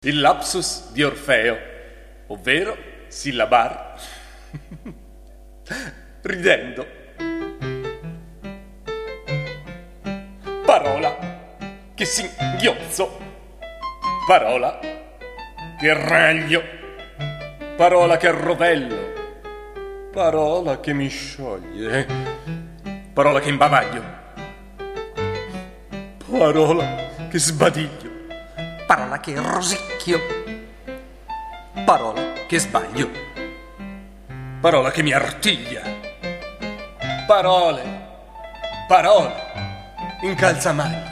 Il lapsus di Orfeo, ovvero sillabar ridendo. Parola che singhiozzo, parola che raglio, parola che rovello, parola che mi scioglie, parola che imbavaglio, parola che sbadiglio, parola che rosicchio, parola che sbaglio, parola che mi artiglia, parole, parole in calzamaglia.